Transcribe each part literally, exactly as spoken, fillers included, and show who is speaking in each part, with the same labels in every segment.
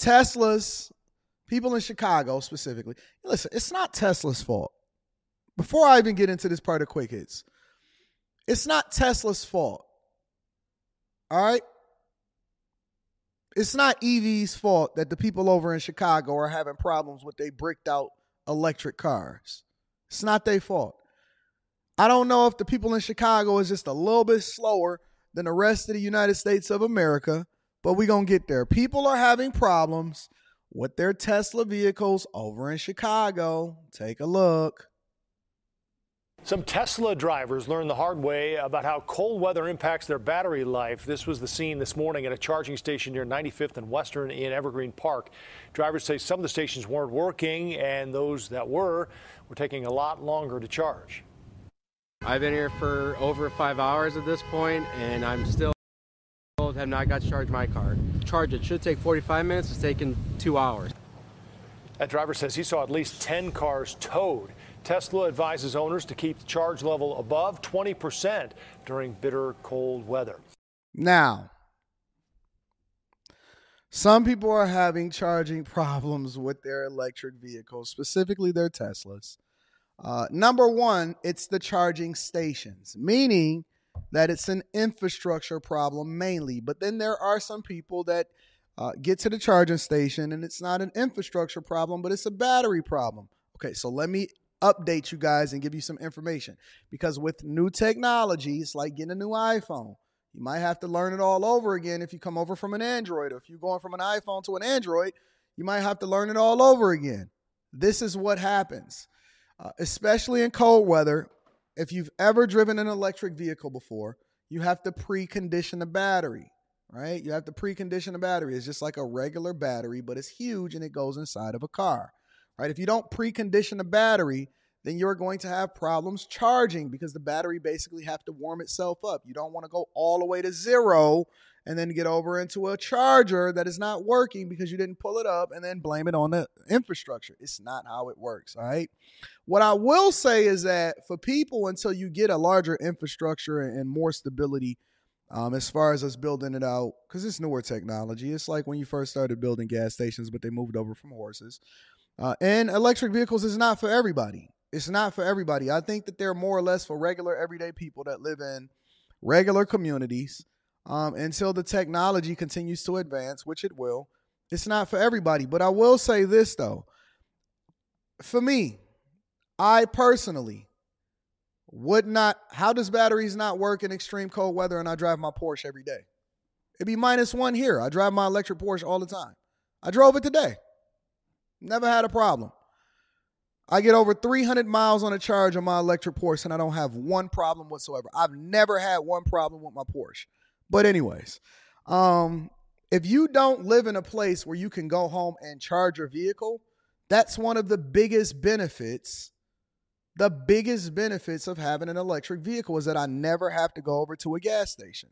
Speaker 1: Tesla's, people in Chicago specifically, listen, it's not Tesla's fault. Before I even get into this part of Quick Hits, it's not Tesla's fault. All right? It's not E V's fault that the people over in Chicago are having problems with their bricked out electric cars. It's not their fault. I don't know if the people in Chicago is just a little bit slower than the rest of the United States of America, but we're going to get there. People are having problems with their Tesla vehicles over in Chicago. Take a look.
Speaker 2: Some Tesla drivers learned the hard way about how cold weather impacts their battery life. This was the scene this morning at a charging station near ninety-fifth and Western in Evergreen Park. Drivers say some of the stations weren't working, and those that were were taking a lot longer to charge.
Speaker 3: I've been here for over five hours at this point, and I'm still have not got to charge my car. Charge it should take forty-five minutes. It's taken two hours.
Speaker 2: That driver says he saw at least ten cars towed. Tesla advises owners to keep the charge level above twenty percent during bitter cold weather.
Speaker 1: Now, some people are having charging problems with their electric vehicles, specifically their Teslas. Uh, number one, it's the charging stations, meaning that it's an infrastructure problem mainly. But then there are some people that uh, get to the charging station and it's not an infrastructure problem, but it's a battery problem. Okay, so let me update you guys and give you some information, because with new technology, it's like getting a new iPhone. You might have to learn it all over again if you come over from an Android, or if you're going from an iPhone to an Android, you might have to learn it all over again. This is what happens, uh, especially in cold weather. If you've ever driven an electric vehicle before, you have to precondition the battery, right? You have to precondition the battery. It's just like a regular battery, but it's huge and it goes inside of a car. Right? If you don't precondition the battery, then you're going to have problems charging, because the battery basically have to warm itself up. You don't want to go all the way to zero and then get over into a charger that is not working because you didn't pull it up and then blame it on the infrastructure. It's not how it works. All right. What I will say is that for people, until you get a larger infrastructure and more stability, um, as far as us building it out, because it's newer technology. It's like when you first started building gas stations, but they moved over from horses. Uh, and electric vehicles is not for everybody. It's not for everybody. I think that they're more or less for regular, everyday people that live in regular communities, um, until the technology continues to advance, which it will. It's not for everybody. But I will say this, though. For me, I personally would not, how does batteries not work in extreme cold weather and I drive my Porsche every day? It'd be minus one here. I drive my electric Porsche all the time. I drove it today. Never had a problem. I get over three hundred miles on a charge on my electric Porsche, and I don't have one problem whatsoever. I've never had one problem with my Porsche. But anyways, um, if you don't live in a place where you can go home and charge your vehicle, that's one of the biggest benefits. The biggest benefits of having an electric vehicle is that I never have to go over to a gas station.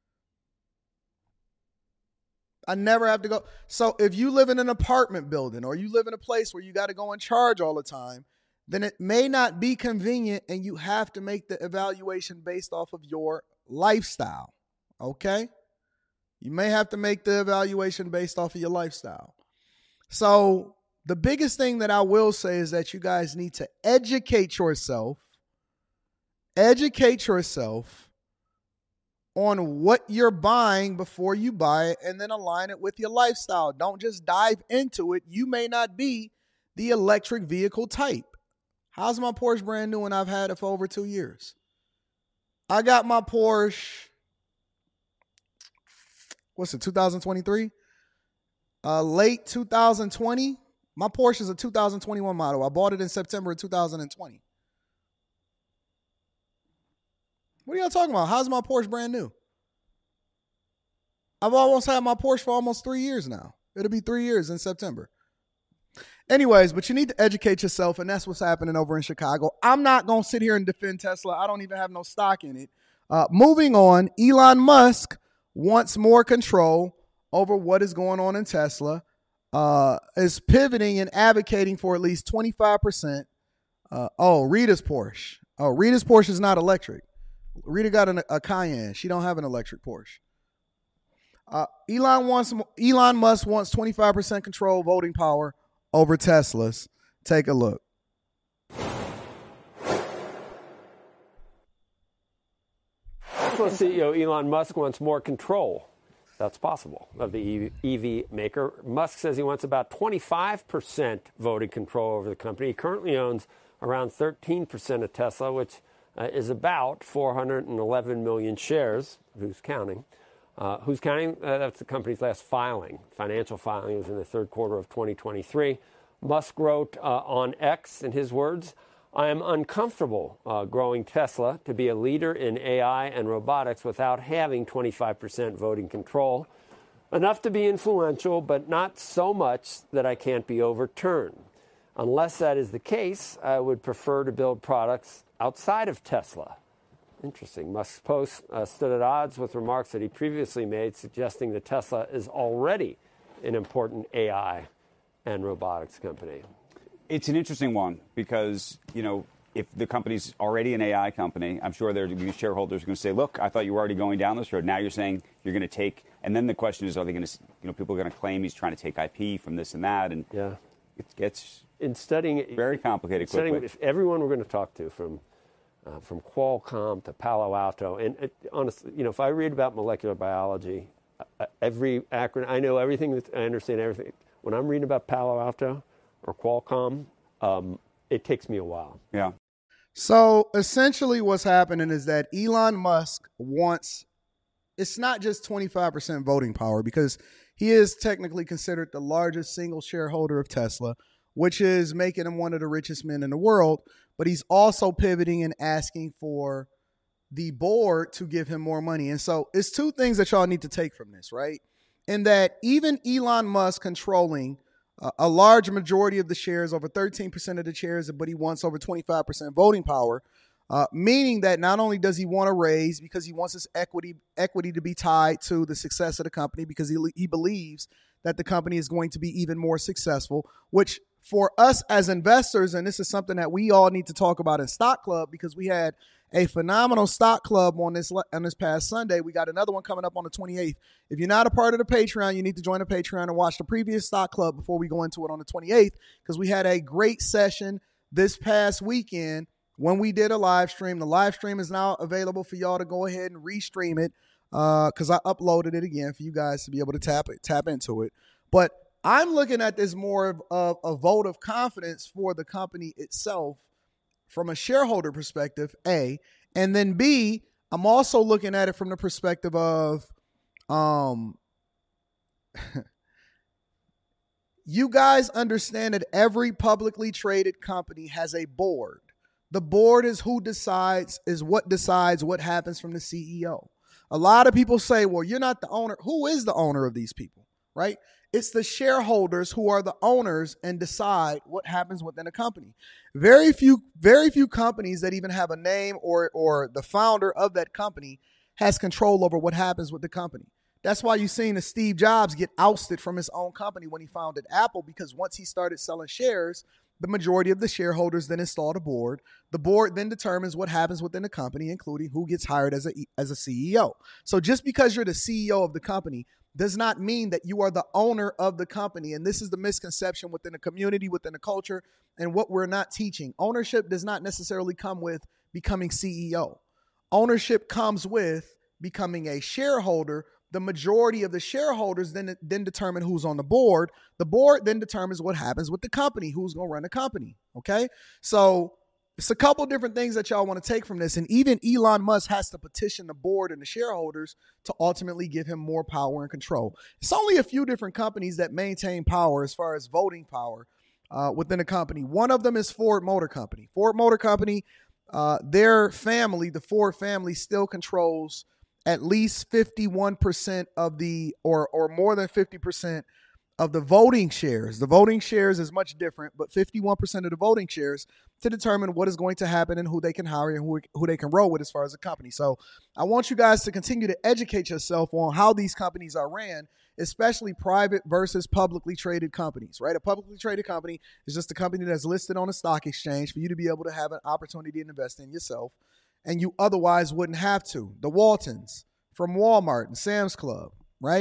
Speaker 1: I never have to go. So if you live in an apartment building or you live in a place where you got to go and charge all the time, then it may not be convenient, and you have to make the evaluation based off of your lifestyle. Okay? You may have to make the evaluation based off of your lifestyle. So the biggest thing that I will say is that you guys need to educate yourself, educate yourself on what you're buying before you buy it, and then align it with your lifestyle. Don't just dive into it. You may not be the electric vehicle type. How's my Porsche brand new and I've had it for over two years? I got my Porsche, what's it, two thousand twenty-three? Uh, late two thousand twenty. My Porsche is a two thousand twenty-one model. I bought it in September of two thousand twenty. What are y'all talking about? How's my Porsche brand new? I've almost had my Porsche for almost three years now. It'll be three years in September. Anyways, but you need to educate yourself, and that's what's happening over in Chicago. I'm not going to sit here and defend Tesla. I don't even have no stock in it. Uh, moving on, Elon Musk wants more control over what is going on in Tesla, uh, is pivoting and advocating for at least twenty-five percent. Uh, oh, Rita's Porsche. Oh, Rita's Porsche is not electric. Rita got an, a Cayenne. She don't have an electric Porsche. Uh, Elon wants Elon Musk wants twenty-five percent control voting power over Teslas. Take a look.
Speaker 4: Tesla C E O Elon Musk wants more control. That's possible, of the E V maker. Musk says he wants about twenty-five percent voting control over the company. He currently owns around thirteen percent of Tesla, which uh, is about four hundred eleven million shares. Who's counting? Uh, who's counting? Uh, that's the company's last filing. Financial filing was in the third quarter of twenty twenty-three. Musk wrote uh, on X, in his words, "I am uncomfortable uh, growing Tesla to be a leader in A I and robotics without having twenty-five percent voting control. Enough to be influential, but not so much that I can't be overturned. Unless that is the case, I would prefer to build products outside of Tesla." Interesting. Musk's post uh, stood at odds with remarks that he previously made, suggesting that Tesla is already an important A I and robotics company.
Speaker 5: It's an interesting one because, you know, if the company's already an A I company, I'm sure there's going to be shareholders who are going to say, look, I thought you were already going down this road. Now you're saying you're going to take, and then the question is, are they going to, you know, people are going to claim he's trying to take I P from this and that, and
Speaker 4: yeah,
Speaker 5: it gets
Speaker 4: in studying
Speaker 5: very complicated
Speaker 4: studying,
Speaker 5: quickly.
Speaker 4: If everyone we're going to talk to, from uh, from Qualcomm to Palo Alto, and it, honestly, you know, if I read about molecular biology, uh, every acronym, I know everything, that, I understand everything. When I'm reading about Palo Alto or Qualcomm, um, it takes me a while.
Speaker 5: Yeah.
Speaker 1: So essentially what's happening is that Elon Musk wants, it's not just twenty-five percent voting power, because he is technically considered the largest single shareholder of Tesla, which is making him one of the richest men in the world. But he's also pivoting and asking for the board to give him more money. And so it's two things that y'all need to take from this, right? In that even Elon Musk controlling uh, a large majority of the shares, over thirteen percent of the shares, but he wants over twenty-five percent voting power, uh, meaning that not only does he want to raise because he wants his equity equity to be tied to the success of the company, because he, he believes that the company is going to be even more successful, which for us as investors, and this is something that we all need to talk about in Stock Club, because we had a phenomenal Stock Club on this on this past Sunday. We got another one coming up on the twenty-eighth. If you're not a part of the Patreon, you need to join the Patreon and watch the previous Stock Club before we go into it on the twenty-eighth, because we had a great session this past weekend when we did a live stream. The live stream is now available for y'all to go ahead and restream it, because uh, I uploaded it again for you guys to be able to tap it, tap into it. But I'm looking at this more of, of a vote of confidence for the company itself from a shareholder perspective, A. And then B, I'm also looking at it from the perspective of um, you guys understand that every publicly traded company has a board. The board is who decides, is what decides what happens from the C E O. A lot of people say, well, you're not the owner. Who is the owner of these people, right? It's the shareholders who are the owners and decide what happens within a company. Very few, very few companies that even have a name or or the founder of that company has control over what happens with the company. That's why you've seen Steve Jobs get ousted from his own company when he founded Apple, because once he started selling shares, the majority of the shareholders then installed a board. The board then determines what happens within the company, including who gets hired as a as a C E O. So just because you're the C E O of the company does not mean that you are the owner of the company. And this is the misconception within the community, within the culture, and what we're not teaching. Ownership does not necessarily come with becoming C E O. Ownership comes with becoming a shareholder. The majority of the shareholders then, then determine who's on the board. The board then determines what happens with the company, who's going to run the company. Okay? So it's a couple different things that y'all want to take from this. And even Elon Musk has to petition the board and the shareholders to ultimately give him more power and control. It's only a few different companies that maintain power as far as voting power uh, within a company. One of them is Ford Motor Company. Ford Motor Company, uh, their family, the Ford family, still controls at least fifty-one percent of the, or or more than fifty percent of the voting shares. The voting shares is much different, but fifty-one percent of the voting shares to determine what is going to happen and who they can hire and who, who they can roll with as far as a company. So I want you guys to continue to educate yourself on how these companies are ran, especially private versus publicly traded companies, right? A publicly traded company is just a company that's listed on a stock exchange for you to be able to have an opportunity to invest in yourself, and you otherwise wouldn't have to. The Waltons from Walmart and Sam's Club, right?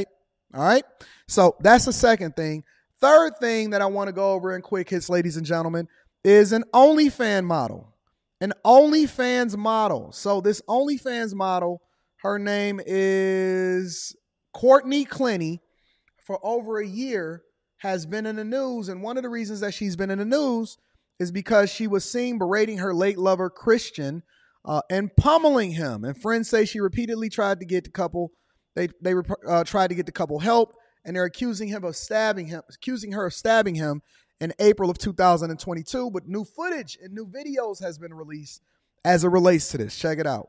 Speaker 1: All right. So that's the second thing. Third thing that I want to go over in quick hits, ladies and gentlemen, is an OnlyFans model. An OnlyFans model. So this OnlyFans model, her name is Courtney Clenny, for over a year has been in the news. And one of the reasons that she's been in the news is because she was seen berating her late lover, Christian, uh, and pummeling him. And friends say she repeatedly tried to get the couple, they they uh, tried to get the couple help, and they're accusing him of stabbing him, accusing her of stabbing him in April of two thousand twenty-two. But new footage and new videos has been released as it relates to this. Check it out.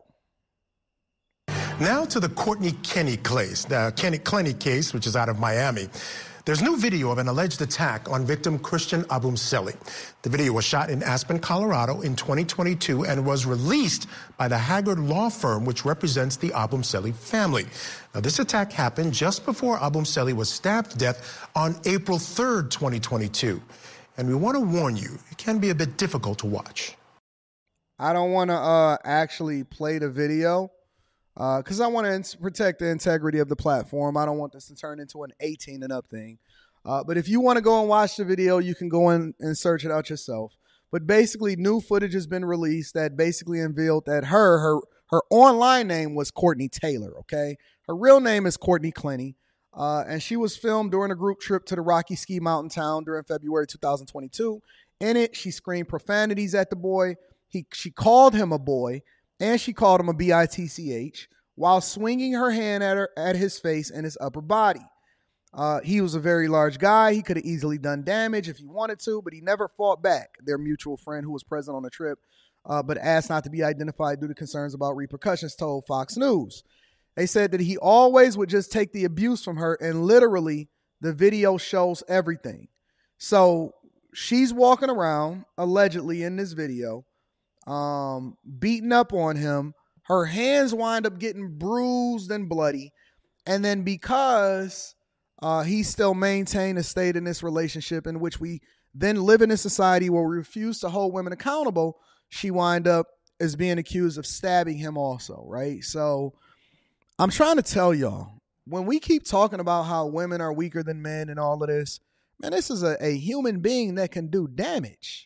Speaker 6: Now to the Courtney Kenny case, the Kenny Clenny case, which is out of Miami. There's new video of an alleged attack on victim Christian Abumseli. The video was shot in Aspen, Colorado in twenty twenty-two and was released by the Haggard law firm, which represents the Abumseli family. Now, this attack happened just before Abumseli was stabbed to death on April third, twenty twenty-two. And we want to warn you, it can be a bit difficult to watch.
Speaker 1: I don't want to uh, actually play the video because uh, I want to in- protect the integrity of the platform. I don't want this to turn into an eighteen and up thing. Uh, but if you want to go and watch the video, you can go in and search it out yourself. But basically, new footage has been released that basically unveiled that her, her, her online name was Courtney Taylor, okay? Her real name is Courtney Clenny. Uh, and she was filmed during a group trip to the Rocky Ski Mountain town during February two thousand twenty-two. In it, she screamed profanities at the boy. He, she called him a boy, and she called him a B I T C H while swinging her hand at her at his face and his upper body. Uh, he was a very large guy. He could have easily done damage if he wanted to, but he never fought back. Their mutual friend who was present on the trip, uh, but asked not to be identified due to concerns about repercussions, told Fox News. They said that he always would just take the abuse from her, and literally the video shows everything. So she's walking around, allegedly in this video, um, beating up on him. Her hands wind up getting bruised and bloody. And then because uh, he still maintained a state in this relationship in which we then live in a society where we refuse to hold women accountable, she wind up as being accused of stabbing him also, right? So I'm trying to tell y'all, when we keep talking about how women are weaker than men and all of this, man, this is a, a human being that can do damage.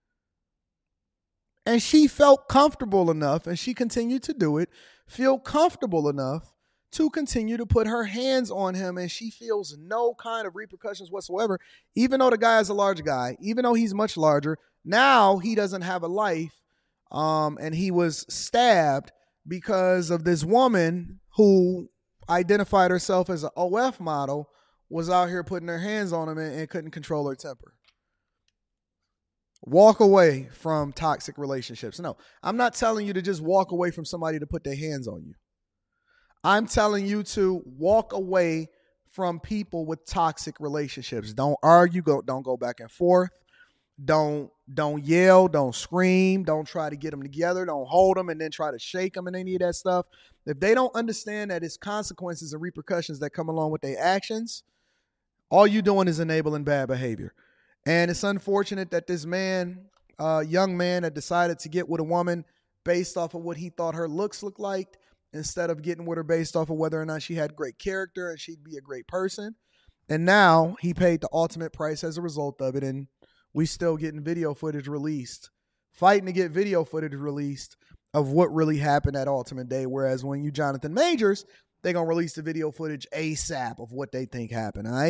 Speaker 1: And she felt comfortable enough, and she continued to do it, feel comfortable enough to continue to put her hands on him, and she feels no kind of repercussions whatsoever, even though the guy is a large guy, even though he's much larger. Now he doesn't have a life, um, and he was stabbed because of this woman who identified herself as an O F model, was out here putting her hands on him and, and couldn't control her temper. Walk away from toxic relationships. No, I'm not telling you to just walk away from somebody to put their hands on you. I'm telling you to walk away from people with toxic relationships. Don't argue. Go, don't go back and forth. Don't don't yell. Don't scream. Don't try to get them together. Don't hold them and then try to shake them and any of that stuff. If they don't understand that it's consequences and repercussions that come along with their actions, all you're doing is enabling bad behavior. And it's unfortunate that this man, uh, young man, had decided to get with a woman based off of what he thought her looks looked like, instead of getting with her based off of whether or not she had great character and she'd be a great person. And now he paid the ultimate price as a result of it. And we still getting video footage released, fighting to get video footage released of what really happened at Ultimate Day. Whereas when you Jonathan Majors, they're going to release the video footage ASAP of what they think happened. All right.